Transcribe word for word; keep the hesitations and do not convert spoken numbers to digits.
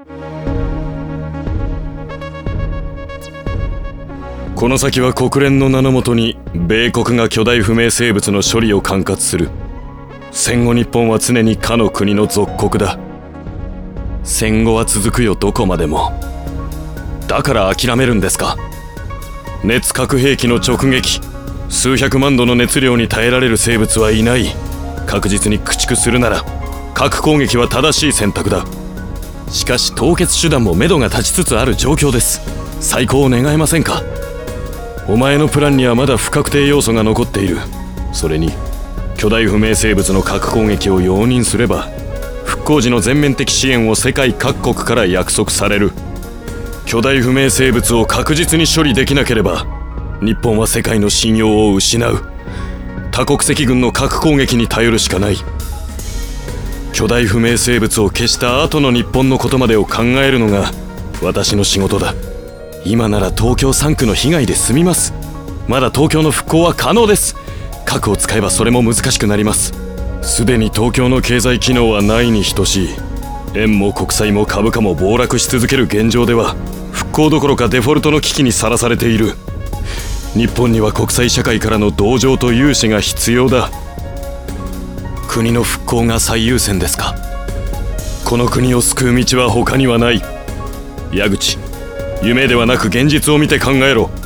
この先は国連の名のもとに米国が巨大不明生物の処理を管轄する。戦後日本は常にかの国の属国だ。戦後は続くよ、どこまでも。だから諦めるんですか？熱核兵器の直撃、数百万度の熱量に耐えられる生物はいない。確実に駆逐するなら核攻撃は正しい選択だ。しかし凍結手段も目処が立ちつつある状況です。再考を願えませんか？お前のプランにはまだ不確定要素が残っている。それに巨大不明生物の核攻撃を容認すれば復興時の全面的支援を世界各国から約束される。巨大不明生物を確実に処理できなければ日本は世界の信用を失う。多国籍軍の核攻撃に頼るしかない。巨大不明生物を消した後の日本のことまでを考えるのが私の仕事だ。今なら東京さん区の被害で済みます。まだ東京の復興は可能です。核を使えばそれも難しくなります。すでに東京の経済機能はないに等しい。円も国債も株価も暴落し続ける現状では復興どころかデフォルトの危機にさらされている。日本には国際社会からの同情と融資が必要だ。国の復興が最優先ですか？この国を救う道は他にはない。矢口、夢ではなく現実を見て考えろ。